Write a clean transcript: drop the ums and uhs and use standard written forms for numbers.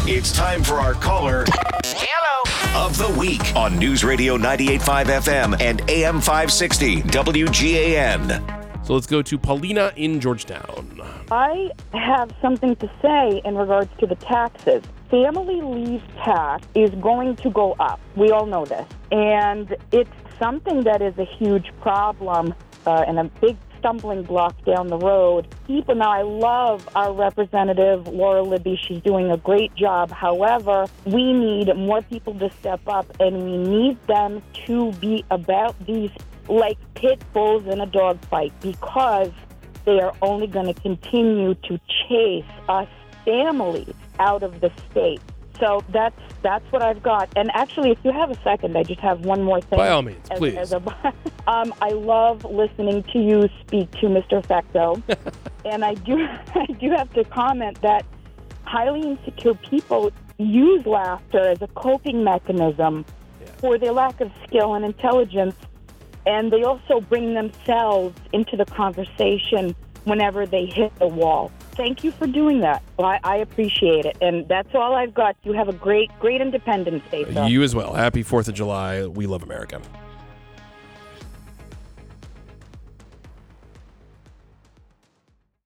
It's time for our caller of the week on News Radio 98.5 FM and AM 560 WGAN. So let's go to Paulina in Georgetown. I have something to say in regards to the taxes. Family leave tax is going to go up. We all know this. And it's something that is a huge problem and a big stumbling block down the road. People, now I love our representative, Laura Libby. She's doing a great job. However, we need more people to step up, and we need them to be about these like pit bulls in a dog fight, because they are only going to continue to chase us families out of the state. So that's what I've got. And actually, if you have a second, I just have one more thing. By all means, please. I love listening to you speak to Mr. Fecto. And I do have to comment that highly insecure people use laughter as a coping mechanism for their lack of skill and intelligence. And they also bring themselves into the conversation whenever they hit the wall. Thank you for doing that. Well, I appreciate it. And that's all I've got. You have a great Independence Day, sir. You as well. Happy 4th of July. We love America.